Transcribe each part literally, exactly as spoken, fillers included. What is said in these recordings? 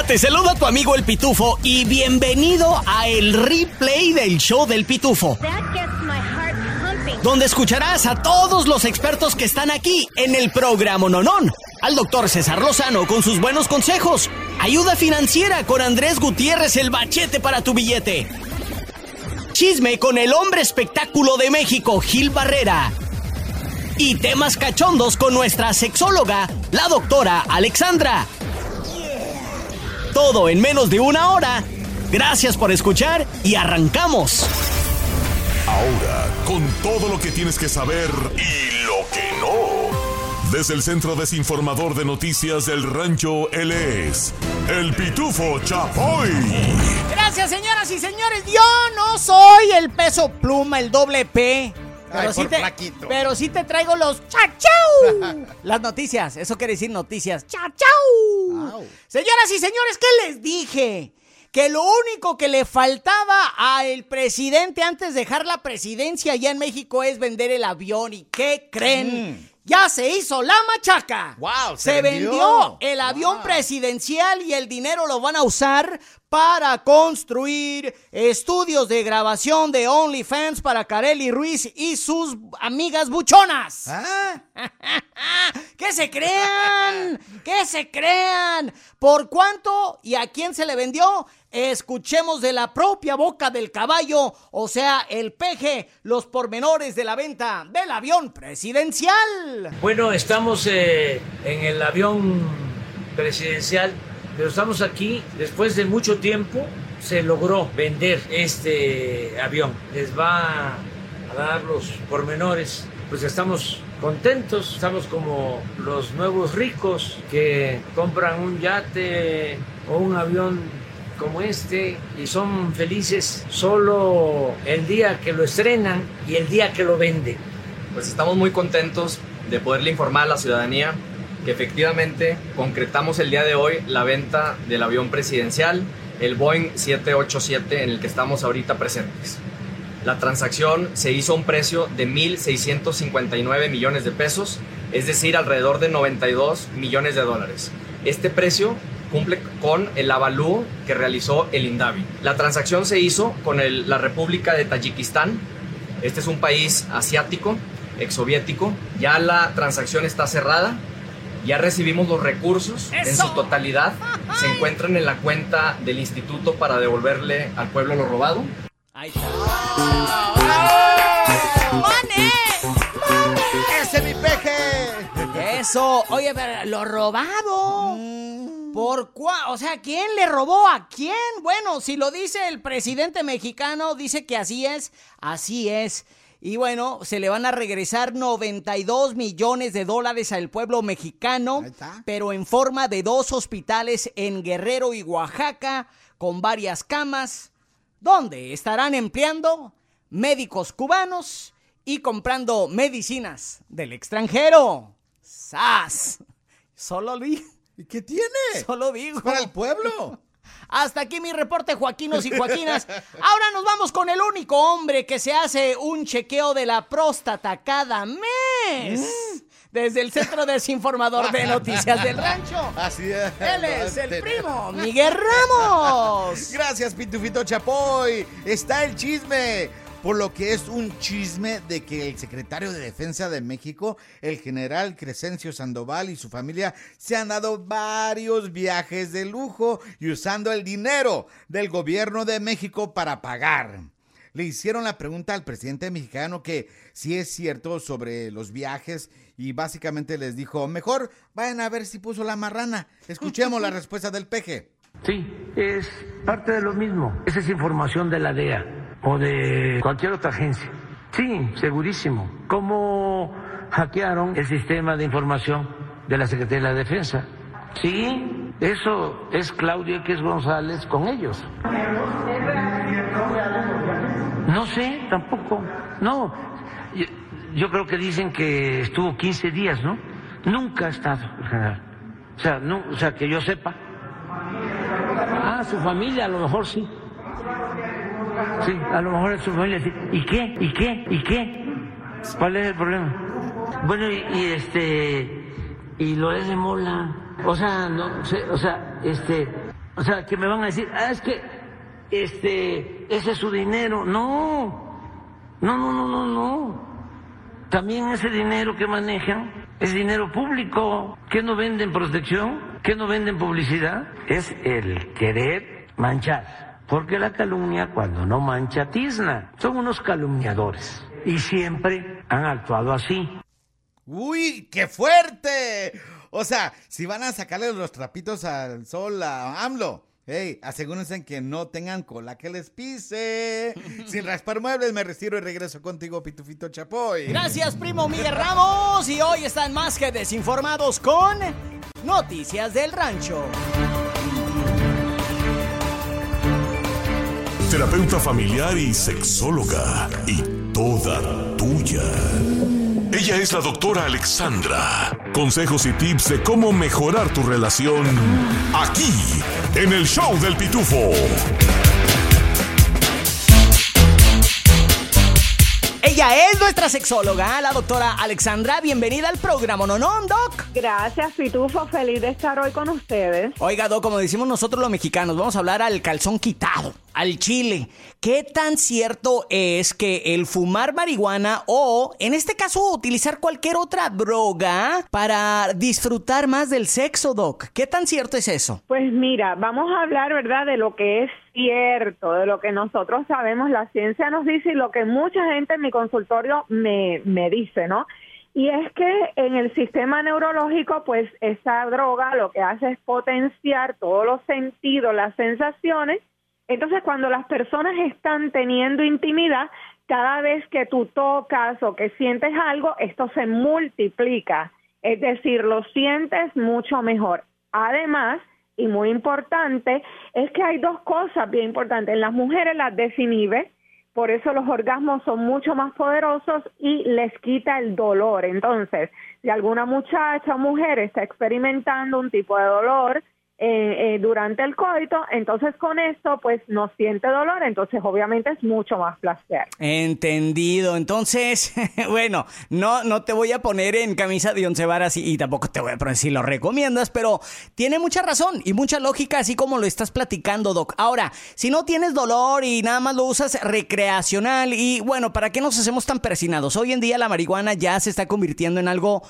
Te saluda tu amigo El Pitufo y bienvenido a el replay del show del Pitufo, donde escucharás a todos los expertos que están aquí en el programa Nonón. Al doctor César Lozano con sus buenos consejos, ayuda financiera con Andrés Gutiérrez, el bachete para tu billete, chisme con el hombre espectáculo de México, Gil Barrera, y temas cachondos con nuestra sexóloga, la doctora Alexandra. Todo en menos de una hora. Gracias por escuchar y arrancamos. Ahora, con todo lo que tienes que saber y lo que no. Desde el Centro Desinformador de Noticias del Rancho, él es El Pitufo Chapoy. Gracias, señoras y señores. Yo no soy el Peso Pluma, el doble P. Pero, Ay, sí por te, flaquito. pero sí te traigo los chachau. Las noticias, eso quiere decir noticias. Chachau. Wow. Señoras y señores, ¿qué les dije? Que lo único que le faltaba al presidente antes de dejar la presidencia allá en México es vender el avión. ¿Y qué creen? Mm. Ya se hizo la machaca. Wow, se, se vendió. vendió el avión Wow. presidencial y el dinero lo van a usar para construir estudios de grabación de OnlyFans para Kareli Ruiz y sus amigas buchonas. ¿Ah? ¡Que se crean! ¡Que se crean! ¿Por cuánto y a quién se le vendió? Escuchemos de la propia boca del caballo, o sea, el peje, los pormenores de la venta del avión presidencial. Bueno, estamos eh, en el avión presidencial, pero estamos aquí después de mucho tiempo. Se logró vender este avión. Les va a dar los pormenores. Pues estamos contentos, estamos como los nuevos ricos que compran un yate o un avión como este y son felices solo el día que lo estrenan y el día que lo venden. Pues estamos muy contentos de poderle informar a la ciudadanía que efectivamente concretamos el día de hoy la venta del avión presidencial, el Boeing siete ochenta y siete, en el que estamos ahorita presentes. La transacción se hizo a un precio de mil seiscientos cincuenta y nueve millones de pesos, es decir, alrededor de noventa y dos millones de dólares. Este precio cumple con el avalúo que realizó el INDAVI. La transacción se hizo con el, la República de Tayikistán. Este es un país asiático, exsoviético. Ya la transacción está cerrada. Ya recibimos los recursos en su totalidad. Se encuentran en la cuenta del instituto para devolverle al pueblo lo robado. Ahí está. ¡Mane! ¡Ese es mi peje! Eso, oye, pero lo robado. ¿Por cuál? O sea, ¿quién le robó a quién? Bueno, si lo dice el presidente mexicano, dice que así es, así es. Y bueno, se le van a regresar noventa y dos millones de dólares al pueblo mexicano, pero en forma de dos hospitales en Guerrero y Oaxaca, con varias camas, donde estarán empleando médicos cubanos y comprando medicinas del extranjero. ¡Sas! Solo lo digo. ¿Y qué tiene? Solo digo. Es para el pueblo. Hasta aquí mi reporte, Joaquinos y Joaquinas. Ahora nos vamos con el único hombre que se hace un chequeo de la próstata cada mes. Mm. Desde el Centro Desinformador de Noticias del Rancho. Así es. Él es el primo Miguel Ramos. Gracias, Pitufito Chapoy. Está el chisme. Por lo que es un chisme de que el secretario de Defensa de México, el general Crescencio Sandoval y su familia se han dado varios viajes de lujo y usando el dinero del gobierno de México para pagar. Le hicieron la pregunta al presidente mexicano que si es cierto sobre los viajes y básicamente les dijo, mejor vayan a ver si puso la marrana. Escuchemos la respuesta del peje. Sí, es parte de lo mismo. Esa es información de la D E A o de cualquier otra agencia. Sí, segurísimo. ¿Cómo hackearon el sistema de información de la Secretaría de la Defensa? Sí, eso es Claudio X González con ellos. No sé, tampoco. No, yo, yo creo que dicen que estuvo quince días, ¿no? Nunca ha estado el general. O sea, no, o sea, que yo sepa. Ah, su familia a lo mejor sí. Sí, a lo mejor es su familia sí. ¿Y qué? ¿Y qué? ¿Y qué? ¿Cuál es el problema? Bueno, y, y este... Y lo es de Mola. O sea, no sé, o sea, este... O sea, que me van a decir, ah, es que este, ese es su dinero. No, no, no, no, no, no. También ese dinero que manejan es dinero público. ¿Qué no venden protección? ¿Qué no venden publicidad? Es el querer manchar. Porque la calumnia, cuando no mancha, tizna. Son unos calumniadores. Y siempre han actuado así. ¡Uy, qué fuerte! O sea, si van a sacarle los trapitos al sol a AMLO, hey, asegúrense que no tengan cola que les pise. Sin raspar muebles, me retiro y regreso contigo, Pitufito Chapoy. Gracias, primo Miguel Ramos. Y hoy están más que desinformados con Noticias del Rancho. Terapeuta familiar y sexóloga, y toda tuya. Ella es la doctora Alexandra. Consejos y tips de cómo mejorar tu relación aquí, en el Show del Pitufo. Ella es nuestra sexóloga, la doctora Alexandra. Bienvenida al programa, ¿no, no, Doc? Gracias, Pitufo. Feliz de estar hoy con ustedes. Oiga, Doc, como decimos nosotros los mexicanos, vamos a hablar al calzón quitado, al chile. ¿Qué tan cierto es que el fumar marihuana o, en este caso, utilizar cualquier otra droga para disfrutar más del sexo, Doc? ¿Qué tan cierto es eso? Pues mira, vamos a hablar, ¿verdad?, de lo que es cierto, de lo que nosotros sabemos, la ciencia nos dice y lo que mucha gente en mi consultorio me, me dice, ¿no? Y es que en el sistema neurológico, pues esa droga lo que hace es potenciar todos los sentidos, las sensaciones. Entonces, cuando las personas están teniendo intimidad, cada vez que tú tocas o que sientes algo, esto se multiplica. Es decir, lo sientes mucho mejor. Además, y muy importante, es que hay dos cosas bien importantes. En las mujeres las desinhibe, por eso los orgasmos son mucho más poderosos y les quita el dolor. Entonces, si alguna muchacha o mujer está experimentando un tipo de dolor eh, eh, durante el coito, entonces con esto pues no siente dolor, entonces obviamente es mucho más placer. Entendido. Entonces, bueno, no, no te voy a poner en camisa de once varas y, y tampoco te voy a poner si lo recomiendas, pero tiene mucha razón y mucha lógica, así como lo estás platicando, Doc. Ahora, si no tienes dolor y nada más lo usas recreacional y bueno, ¿para qué nos hacemos tan persinados? Hoy en día la marihuana ya se está convirtiendo en algo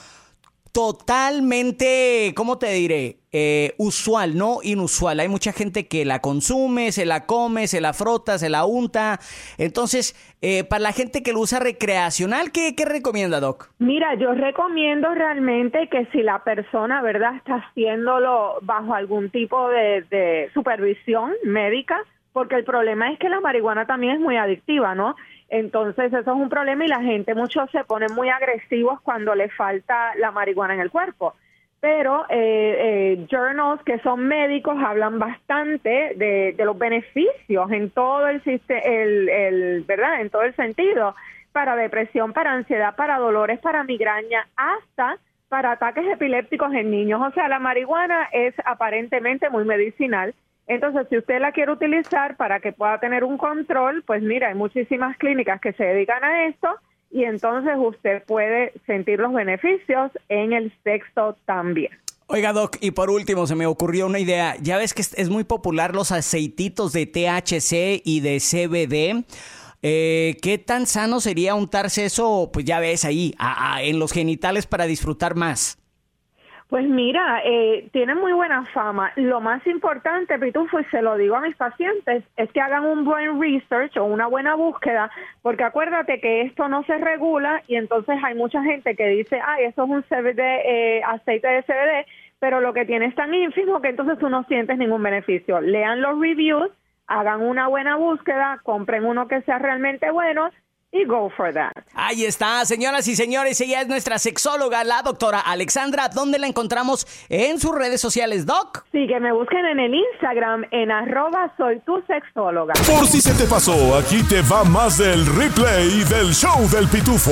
totalmente, ¿cómo te diré? Eh, usual, no inusual. Hay mucha gente que la consume, se la come, se la frota, se la unta. Entonces, eh, para la gente que lo usa recreacional, ¿qué, qué recomienda, Doc? Mira, yo recomiendo realmente que si la persona, ¿verdad?, está haciéndolo bajo algún tipo de, de supervisión médica, porque el problema es que la marihuana también es muy adictiva, ¿no? Entonces eso es un problema y la gente, muchos se ponen muy agresivos cuando les falta la marihuana en el cuerpo. Pero eh, eh, journals que son médicos hablan bastante de, de los beneficios en todo el, el, el, ¿verdad? En todo el sentido, para depresión, para ansiedad, para dolores, para migraña, hasta para ataques epilépticos en niños. O sea, la marihuana es aparentemente muy medicinal. Entonces, si usted la quiere utilizar para que pueda tener un control, pues mira, hay muchísimas clínicas que se dedican a esto y entonces usted puede sentir los beneficios en el sexo también. Oiga, Doc, y por último se me ocurrió una idea. Ya ves que es muy popular los aceititos de T H C y de C B D. Eh, ¿Qué tan sano sería untarse eso, pues ya ves ahí, a, a, en los genitales para disfrutar más? Pues mira, eh, tiene muy buena fama. Lo más importante, Pitufo, y se lo digo a mis pacientes, es que hagan un buen research o una buena búsqueda, porque acuérdate que esto no se regula y entonces hay mucha gente que dice, ay, eso es un C B D, eh, aceite de C B D, pero lo que tiene es tan ínfimo que entonces tú no sientes ningún beneficio. Lean los reviews, hagan una buena búsqueda, compren uno que sea realmente bueno y go for that. Ahí está, señoras y señores, ella es nuestra sexóloga, la doctora Alexandra. ¿Dónde la encontramos en sus redes sociales, Doc? Sí, que me busquen en el Instagram, en arroba soy tu sexóloga. Por si se te pasó, aquí te va más del replay del Show del Pitufo.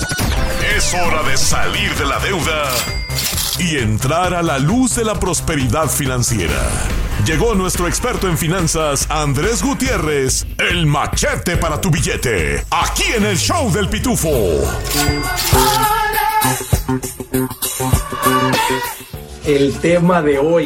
Es hora de salir de la deuda y entrar a la luz de la prosperidad financiera. Llegó nuestro experto en finanzas, Andrés Gutiérrez, el machete para tu billete, aquí en el Show del Pitufo. El tema de hoy,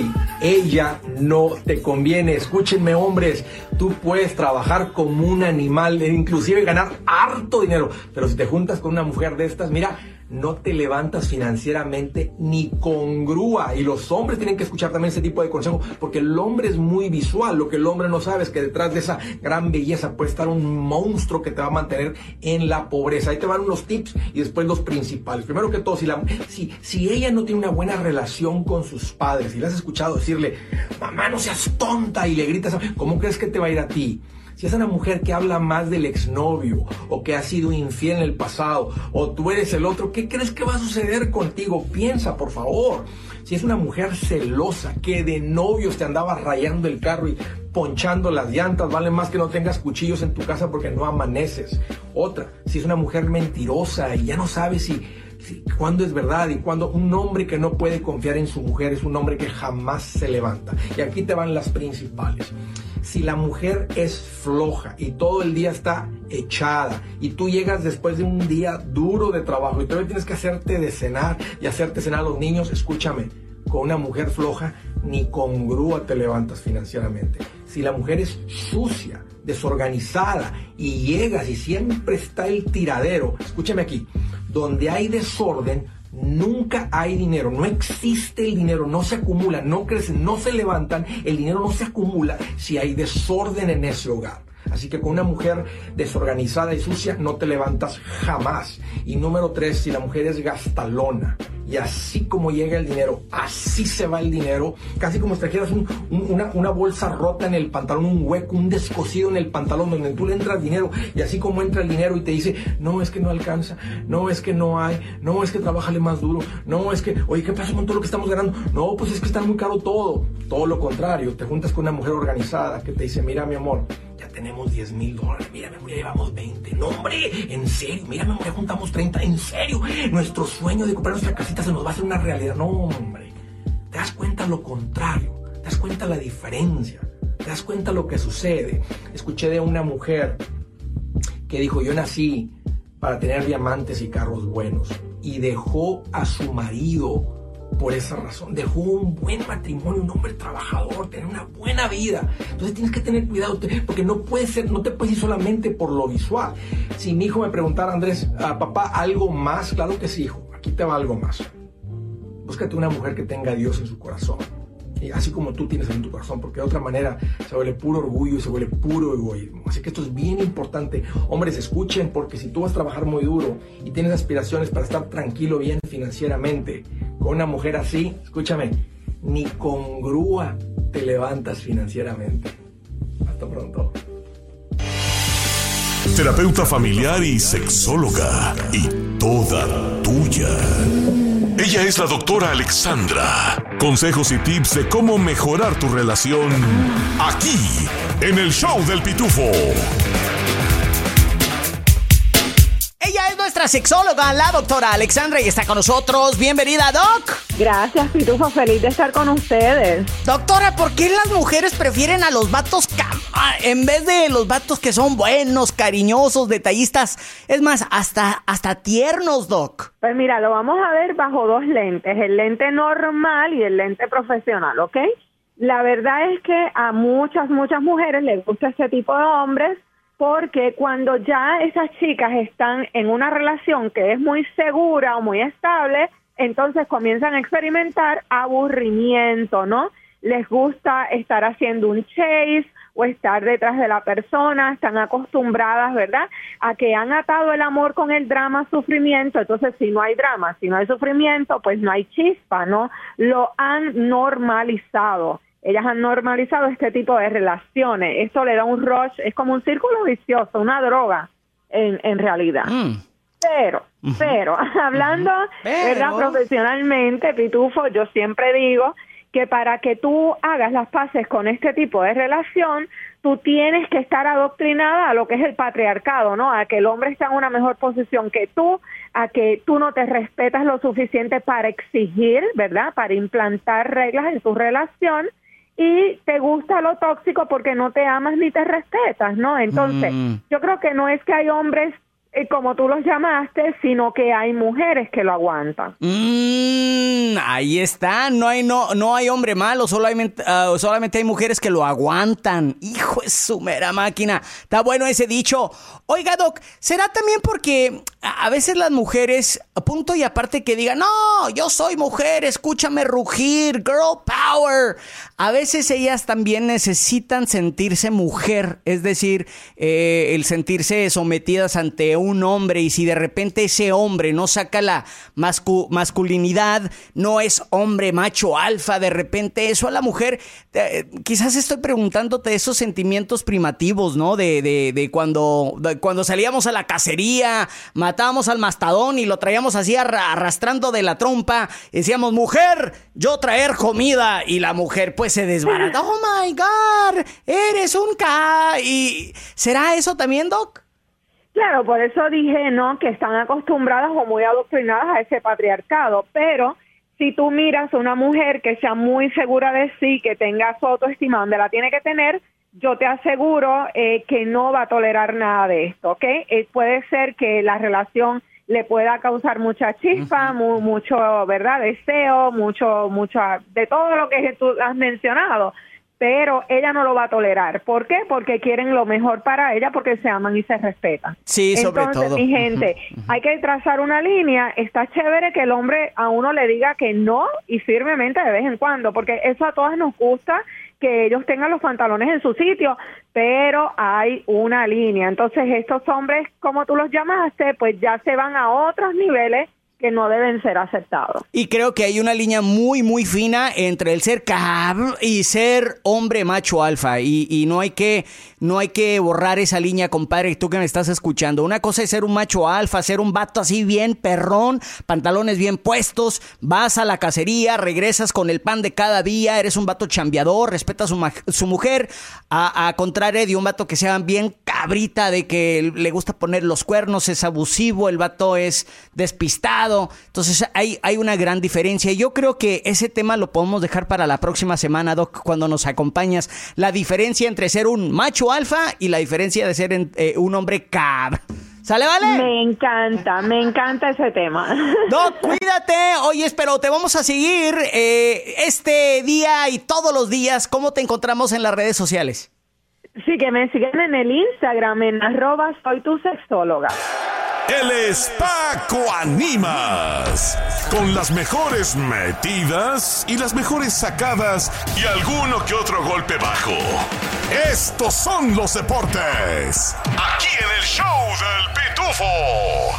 ella no te conviene. Escúchenme, hombres, tú puedes trabajar como un animal, e inclusive ganar harto dinero, pero si te juntas con una mujer de estas, mira, no te levantas financieramente ni con grúa. Y los hombres tienen que escuchar también ese tipo de consejo, porque el hombre es muy visual. Lo que el hombre no sabe es que detrás de esa gran belleza puede estar un monstruo que te va a mantener en la pobreza. Ahí te van unos tips y después los principales. Primero que todo, si, la, si, si ella no tiene una buena relación con sus padres y le has escuchado decirle, mamá, no seas tonta, y le gritas, ¿cómo crees que te va a ir a ti? Si es una mujer que habla más del exnovio o que ha sido infiel en el pasado o tú eres el otro, ¿qué crees que va a suceder contigo? Piensa, por favor. Si es una mujer celosa que de novios te andaba rayando el carro y ponchando las llantas, vale más que no tengas cuchillos en tu casa porque no amaneces. Otra, si es una mujer mentirosa y ya no sabes si... Sí, cuándo es verdad y cuándo. Un hombre que no puede confiar en su mujer es un hombre que jamás se levanta. Y aquí te van las principales. Si la mujer es floja y todo el día está echada y tú llegas después de un día duro de trabajo y todavía tienes que hacerte de cenar y hacerte cenar a los niños, escúchame, con una mujer floja ni con grúa te levantas financieramente. Si la mujer es sucia, desorganizada y llegas y siempre está el tiradero, escúchame aquí, donde hay desorden, nunca hay dinero, no existe el dinero, no se acumula, no crece, no se levantan, el dinero no se acumula si hay desorden en ese hogar. Así que con una mujer desorganizada y sucia no te levantas jamás. Y número tres, si la mujer es gastalona y así como llega el dinero, así se va el dinero, casi como si trajeras un, un, una, una bolsa rota en el pantalón, un hueco, un descosido en el pantalón donde tú le entras dinero y así como entra el dinero y te dice, no, es que no alcanza, no, es que no hay, no, es que trabájale más duro, no, es que, oye, ¿qué pasa con todo lo que estamos ganando? No, pues es que está muy caro todo. Todo lo contrario, te juntas con una mujer organizada que te dice, mira, mi amor, ya tenemos diez mil dólares, mira, mi amor, ya llevamos veinte, no, hombre, en serio, mira, mi amor, ya juntamos treinta, en serio, nuestro sueño de comprar nuestra casita se nos va a hacer una realidad. No, hombre, te das cuenta lo contrario, te das cuenta la diferencia, te das cuenta lo que sucede. Escuché de una mujer que dijo, yo nací para tener diamantes y carros buenos, y dejó a su marido por esa razón, dejó un buen matrimonio, un hombre trabajador, tener una buena vida. Entonces tienes que tener cuidado, porque no puede ser, no te puedes ir solamente por lo visual. Si mi hijo me preguntara, Andrés, ah, papá, ¿algo más? Claro que sí, hijo, aquí te va algo más. Búscate una mujer que tenga a Dios en su corazón, y así como tú tienes en tu corazón, porque de otra manera se vuelve puro orgullo y se vuelve puro egoísmo. Así que esto es bien importante. Hombres, escuchen, porque si tú vas a trabajar muy duro y tienes aspiraciones para estar tranquilo bien financieramente, con una mujer así, escúchame, ni con grúa te levantas financieramente. Hasta pronto. Terapeuta familiar y sexóloga, y toda tuya. Ella es la doctora Alexandra. Consejos y tips de cómo mejorar tu relación aquí, en el Show del Pitufo. Ella es nuestra sexóloga, la doctora Alexandra, y está con nosotros. Bienvenida, Doc. Gracias, Pitufo, feliz de estar con ustedes. Doctora, ¿por qué las mujeres prefieren a los vatos cam- en vez de los vatos que son buenos, cariñosos, detallistas? Es más, hasta, hasta tiernos, Doc. Pues mira, lo vamos a ver bajo dos lentes, el lente normal y el lente profesional, ¿ok? La verdad es que a muchas, muchas mujeres les gusta este tipo de hombres, porque cuando ya esas chicas están en una relación que es muy segura o muy estable, entonces comienzan a experimentar aburrimiento, ¿no? Les gusta estar haciendo un chase o estar detrás de la persona, están acostumbradas, ¿verdad?, a que han atado el amor con el drama, sufrimiento. Entonces, si no hay drama, si no hay sufrimiento, pues no hay chispa, ¿no? Lo han normalizado. Ellas han normalizado este tipo de relaciones. Esto le da un rush, es como un círculo vicioso, una droga, en, en realidad. Mm. Pero, uh-huh. pero, hablando, uh-huh. pero... ¿verdad?, profesionalmente, Pitufo, yo siempre digo que para que tú hagas las paces con este tipo de relación, tú tienes que estar adoctrinada a lo que es el patriarcado, ¿no? A que el hombre está en una mejor posición que tú, a que tú no te respetas lo suficiente para exigir, ¿verdad?, para implantar reglas en tu relación, y te gusta lo tóxico porque no te amas ni te respetas, ¿no? Entonces, mm. yo creo que no es que hay hombres eh, como tú los llamaste, sino que hay mujeres que lo aguantan. Mm, ahí está, no hay no no hay hombre malo, solamente, uh, solamente hay mujeres que lo aguantan. Hijo de su mera máquina, está bueno ese dicho. Oiga, Doc, ¿será también porque a veces las mujeres, punto y aparte que digan, no, yo soy mujer, escúchame rugir, girl power? A veces ellas también necesitan sentirse mujer, es decir, eh, el sentirse sometidas ante un hombre, y si de repente ese hombre no saca la mascu- masculinidad, no es hombre macho alfa, de repente eso a la mujer, eh, quizás estoy preguntándote esos sentimientos primativos, ¿no? De, de, de cuando, de cuando salíamos a la cacería, matábamos al mastodón y lo traíamos así arra- arrastrando de la trompa, y decíamos, mujer, yo traer comida, y la mujer pues se desbarata, oh my God, eres un K. ¿Y será eso también, Doc? Claro, por eso dije, ¿no?, que están acostumbradas o muy adoctrinadas a ese patriarcado, pero si tú miras a una mujer que sea muy segura de sí, que tenga su autoestima donde la tiene que tener, yo te aseguro eh, que no va a tolerar nada de esto, ¿ok? Eh, puede ser que la relación le pueda causar mucha chispa, uh-huh. mu- mucho, ¿verdad?, deseo, mucho, mucho, de todo lo que tú has mencionado, pero ella no lo va a tolerar. ¿Por qué? Porque quieren lo mejor para ella, porque se aman y se respetan. Sí, sobre Entonces, todo. mi gente, uh-huh. hay que trazar una línea. Está chévere que el hombre a uno le diga que no, y firmemente de vez en cuando, porque eso a todas nos gusta, que ellos tengan los pantalones en su sitio, pero hay una línea. Entonces estos hombres, como tú los llamaste, pues ya se van a otros niveles que no deben ser aceptados. Y creo que hay una línea muy, muy fina entre el ser cabrón y ser hombre macho alfa. Y, y no hay que, no hay que borrar esa línea, compadre, tú que me estás escuchando. Una cosa es ser un macho alfa, ser un vato así bien perrón, pantalones bien puestos, vas a la cacería, regresas con el pan de cada día, eres un vato chambeador, respeta a su, ma- su mujer, a, a contrario de un vato que sea bien cabrita, de que le gusta poner los cuernos, es abusivo, el vato es despistado. Entonces hay, hay una gran diferencia. Yo creo que ese tema lo podemos dejar para la próxima semana, Doc, cuando nos acompañas. La diferencia entre ser un macho alfa y la diferencia de ser en, eh, un hombre cab. ¿Sale, vale? Me encanta, me encanta ese tema. Doc, cuídate. Oye, pero te vamos a seguir eh, este día y todos los días. ¿Cómo te encontramos en las redes sociales? Sí, que me siguen en el Instagram, en arroba soy tu sexóloga. Él es Paco Ánimas, con las mejores metidas y las mejores sacadas y alguno que otro golpe bajo. Estos son los deportes, aquí en el show del Pitufo.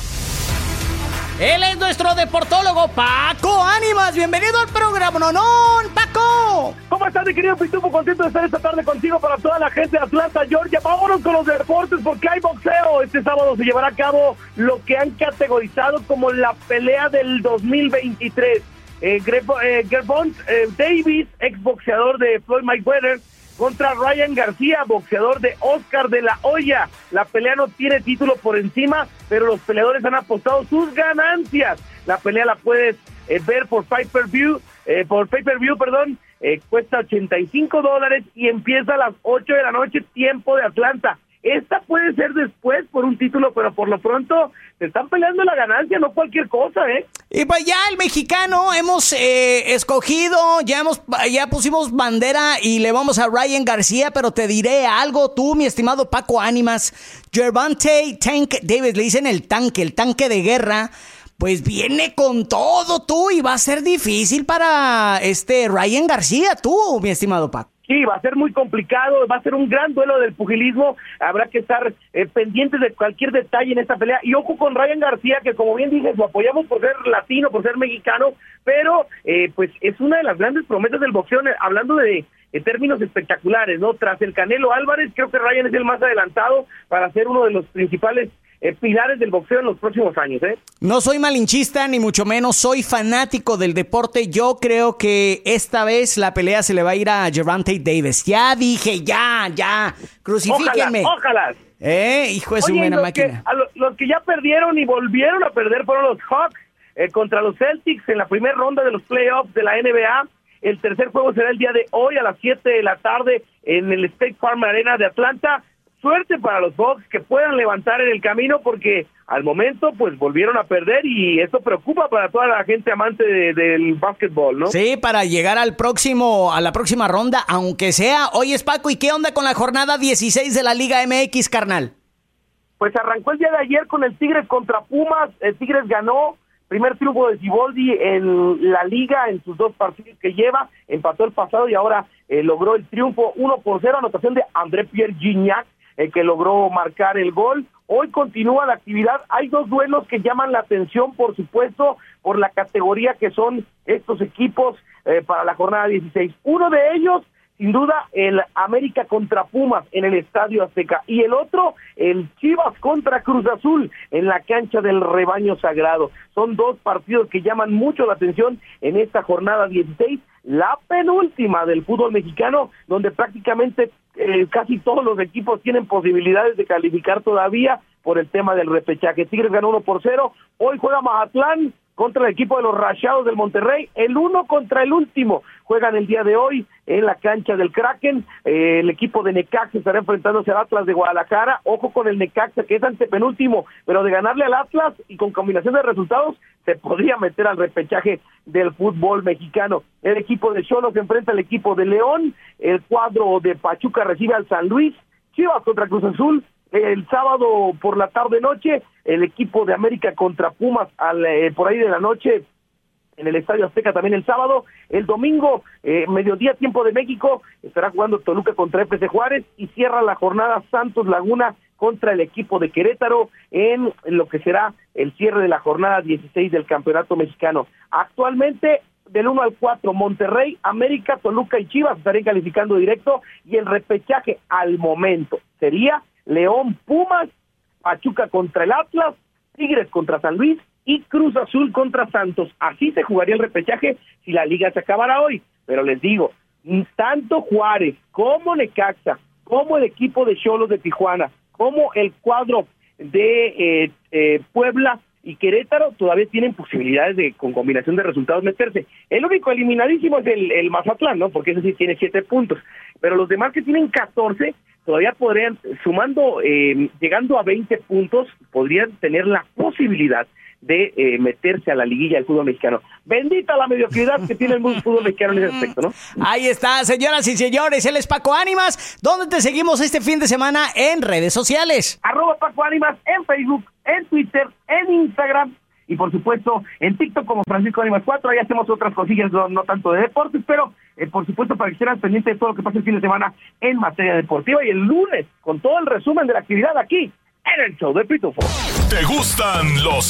Él es nuestro deportólogo, Paco Ánimas. Bienvenido al programa, no, no, Paco. ¿Cómo estás, mi querido Pitufo? Contento de estar esta tarde contigo para toda la gente de Atlanta, Georgia. Vámonos con los deportes porque hay boxeo. Este sábado se llevará a cabo lo que han categorizado como la pelea del dos mil veintitrés. Eh, Gervonta eh, Davis, ex boxeador de Floyd Mayweather, contra Ryan García, boxeador de Oscar de la Hoya. La pelea no tiene título por encima, pero los peleadores han apostado sus ganancias. La pelea la puedes eh, ver por pay-per-view, eh, por pay-per-view, perdón, eh, cuesta ochenta y cinco dólares y empieza a las ocho de la noche, tiempo de Atlanta. Esta puede ser después por un título, pero por lo pronto se están peleando la ganancia, no cualquier cosa, ¿eh? Y pues ya el mexicano hemos eh, escogido, ya hemos, ya pusimos bandera y le vamos a Ryan García, pero te diré algo tú, mi estimado Paco Ánimas. Gervonta Tank Davis, le dicen el tanque, el tanque de guerra, pues viene con todo tú y va a ser difícil para este Ryan García, tú, mi estimado Paco. Sí, va a ser muy complicado, va a ser un gran duelo del pugilismo, habrá que estar eh, pendientes de cualquier detalle en esta pelea, y ojo con Ryan García, que como bien dices, lo apoyamos por ser latino, por ser mexicano, pero eh, pues es una de las grandes promesas del boxeo, hablando de en términos espectaculares, ¿no? Tras el Canelo Álvarez, creo que Ryan es el más adelantado para ser uno de los principales Eh, pilares del boxeo en los próximos años, ¿eh? No soy malinchista, ni mucho menos, soy fanático del deporte. Yo creo que esta vez la pelea se le va a ir a Gervonta Davis. Ya dije, ya, ya, crucifíquenme. Ojalá, ojalá. Eh, hijo de su buena máquina. Que, a lo, los que ya perdieron y volvieron a perder fueron los Hawks eh, contra los Celtics en la primera ronda de los playoffs de la N B A. El tercer juego será el día de hoy a las siete de la tarde en el State Farm Arena de Atlanta. suerte para los Bucks, que puedan levantar en el camino, porque al momento pues volvieron a perder y esto preocupa para toda la gente amante de, del básquetbol, ¿no? Sí, para llegar al próximo, a la próxima ronda, aunque sea. Oye, Paco, ¿y qué onda con la jornada dieciséis de la Liga M X, carnal? Pues arrancó el día de ayer con el Tigres contra Pumas. El Tigres ganó, primer triunfo de Siboldi en la liga, en sus dos partidos que lleva, empató el pasado y ahora eh, logró el triunfo uno por cero, anotación de André Pierre Gignac, el que logró marcar el gol. Hoy continúa la actividad, hay dos duelos que llaman la atención, por supuesto, por la categoría que son estos equipos eh, para la jornada dieciséis. Uno de ellos, sin duda, el América contra Pumas en el Estadio Azteca, y el otro, el Chivas contra Cruz Azul en la cancha del Rebaño Sagrado. Son dos partidos que llaman mucho la atención en esta jornada dieciséis, la penúltima del fútbol mexicano, donde prácticamente eh, casi todos los equipos tienen posibilidades de calificar todavía por el tema del repechaje. Tigres ganó uno por cero, hoy juega Mazatlán contra el equipo de los Rayados del Monterrey, el uno contra el último, juegan el día de hoy en la cancha del Kraken. Eh, el equipo de Necaxa estará enfrentándose al Atlas de Guadalajara. Ojo con el Necaxa, que es antepenúltimo, pero de ganarle al Atlas y con combinación de resultados se podría meter al repechaje del fútbol mexicano. El equipo de Xolos se enfrenta al equipo de León, el cuadro de Pachuca recibe al San Luis, Chivas contra Cruz Azul. El sábado por la tarde-noche, el equipo de América contra Pumas al, eh, por ahí de la noche en el Estadio Azteca también el sábado. El domingo, eh, mediodía, tiempo de México, estará jugando Toluca contra F C Juárez y cierra la jornada Santos Laguna contra el equipo de Querétaro en lo que será el cierre de la jornada dieciséis del Campeonato Mexicano. Actualmente, del uno al cuatro, Monterrey, América, Toluca y Chivas estarían calificando directo, y el repechaje al momento sería León, Pumas, Pachuca contra el Atlas, Tigres contra San Luis y Cruz Azul contra Santos. Así se jugaría el repechaje si la liga se acabara hoy. Pero les digo, tanto Juárez como Necaxa, como el equipo de Xolos de Tijuana, como el cuadro de eh, eh, Puebla y Querétaro todavía tienen posibilidades de, con combinación de resultados, meterse. El único eliminadísimo es el, el Mazatlán, ¿no? Porque ese sí tiene siete puntos. Pero los demás que tienen catorce, todavía podrían, sumando, eh, llegando a veinte puntos, podrían tener la posibilidad de eh, meterse a la liguilla del fútbol mexicano. Bendita la mediocridad que tiene el fútbol mexicano en ese aspecto, ¿no? Ahí está, señoras y señores, él es Paco Ánimas. ¿Dónde te seguimos este fin de semana en redes sociales? Arroba Paco Ánimas en Facebook, en Twitter, en Instagram y por supuesto en TikTok como Francisco Ánimas cuatro. Ahí hacemos otras cosillas, no, no tanto de deportes, pero eh, por supuesto para que estén pendientes de todo lo que pasa el fin de semana en materia deportiva, y el lunes con todo el resumen de la actividad aquí en el show del Pitufo. ¿Te gustan los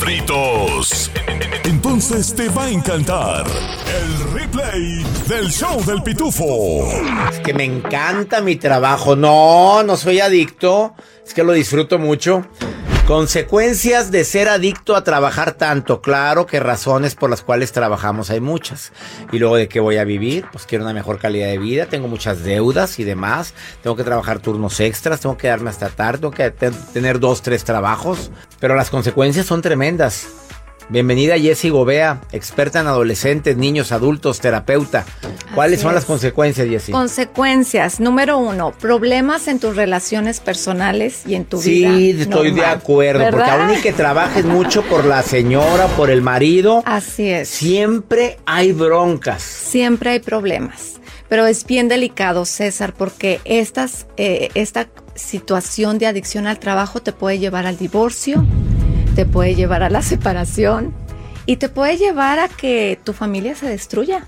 refritos? Entonces te va a encantar el replay del show del Pitufo. Es que me encanta mi trabajo. No, no soy adicto. Es que lo disfruto mucho. Consecuencias de ser adicto a trabajar tanto. Claro que razones por las cuales trabajamos hay muchas. Y luego, ¿de qué voy a vivir? Pues quiero una mejor calidad de vida. Tengo muchas deudas y demás. Tengo que trabajar turnos extras. Tengo que quedarme hasta tarde. Tengo que te- tener dos, tres trabajos. Pero las consecuencias son tremendas. Bienvenida Jessie Gobea, experta en adolescentes, niños, adultos, terapeuta. ¿Cuáles Así son es. las consecuencias, Jessie? Consecuencias. Número uno, problemas en tus relaciones personales y en tu Sí, vida. estoy de normal, acuerdo, porque ¿verdad? aún y que trabajes mucho por la señora, por el marido, Así es. siempre hay broncas. Siempre hay problemas. Pero es bien delicado, César, porque estas, eh, esta situación de adicción al trabajo te puede llevar al divorcio, te puede llevar a la separación y te puede llevar a que tu familia se destruya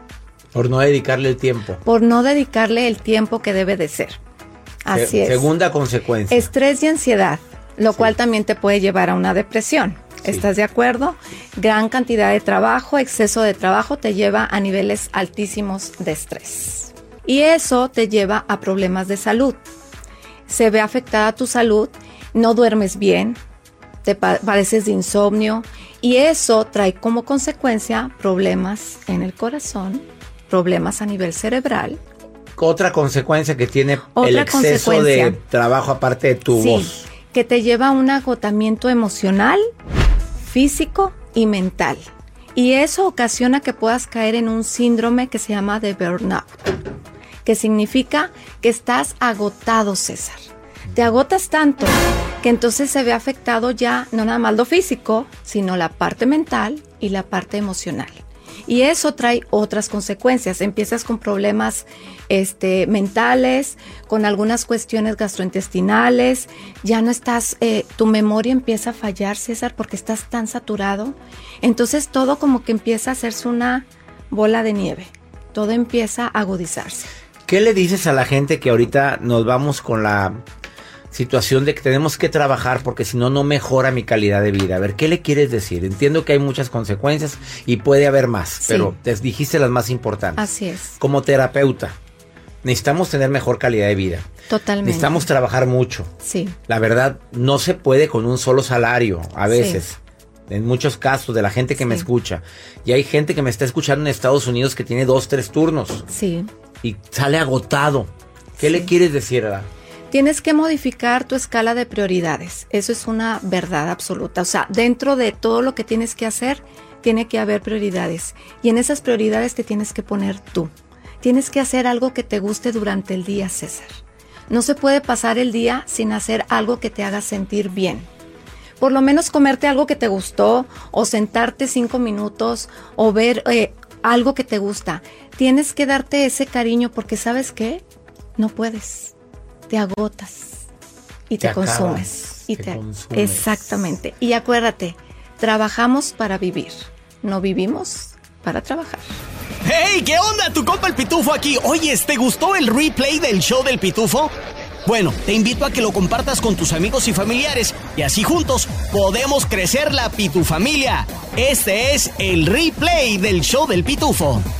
Por no dedicarle el tiempo. por no dedicarle el tiempo que debe de ser. Así Se- es. Segunda consecuencia. Estrés y ansiedad, lo cual también te puede llevar a una depresión. ¿Estás de acuerdo? Gran cantidad de trabajo, exceso de trabajo te lleva a niveles altísimos de estrés. Y eso te lleva a problemas de salud. Se ve afectada tu salud, no duermes bien, te pa- padeces de insomnio y eso trae como consecuencia problemas en el corazón, problemas a nivel cerebral. Otra consecuencia que tiene Otra el exceso de consecuencia. trabajo aparte de tu Sí, voz. que te lleva a un agotamiento emocional, físico y mental. Y eso ocasiona que puedas caer en un síndrome que se llama de burnout, que significa que estás agotado, César. Te agotas tanto que entonces se ve afectado ya no nada más lo físico, sino la parte mental y la parte emocional. Y eso trae otras consecuencias. Empiezas con problemas este, mentales, con algunas cuestiones gastrointestinales. Ya no estás, eh, tu memoria empieza a fallar, César, porque estás tan saturado. Entonces todo como que empieza a hacerse una bola de nieve. Todo empieza a agudizarse. ¿Qué le dices a la gente que ahorita nos vamos con la situación de que tenemos que trabajar porque si no, no mejora mi calidad de vida? A ver, ¿qué le quieres decir? Entiendo que hay muchas consecuencias y puede haber más, sí, pero te dijiste las más importantes. Así es. Como terapeuta, necesitamos tener mejor calidad de vida. Totalmente. Necesitamos trabajar mucho. Sí. La verdad, no se puede con un solo salario, a veces. Sí. En muchos casos de la gente que sí. me escucha. Y hay gente que me está escuchando en Estados Unidos que tiene dos, tres turnos. Sí. Y sale agotado. ¿Qué sí. le quieres decir a la... Tienes que modificar tu escala de prioridades. Eso es una verdad absoluta. O sea, dentro de todo lo que tienes que hacer, tiene que haber prioridades. Y en esas prioridades te tienes que poner tú. Tienes que hacer algo que te guste durante el día, César. No se puede pasar el día sin hacer algo que te haga sentir bien. Por lo menos comerte algo que te gustó, o sentarte cinco minutos, o ver eh, algo que te gusta. Tienes que darte ese cariño porque, ¿sabes qué? No puedes. Te agotas y te, te consumes. Acabas, y te te consumes. Exactamente. Y acuérdate, trabajamos para vivir, no vivimos para trabajar. ¡Hey! ¿Qué onda? Tu compa el Pitufo aquí. Oye, ¿te gustó el replay del show del Pitufo? Bueno, te invito a que lo compartas con tus amigos y familiares y así juntos podemos crecer la pitufamilia. Este es el replay del show del Pitufo.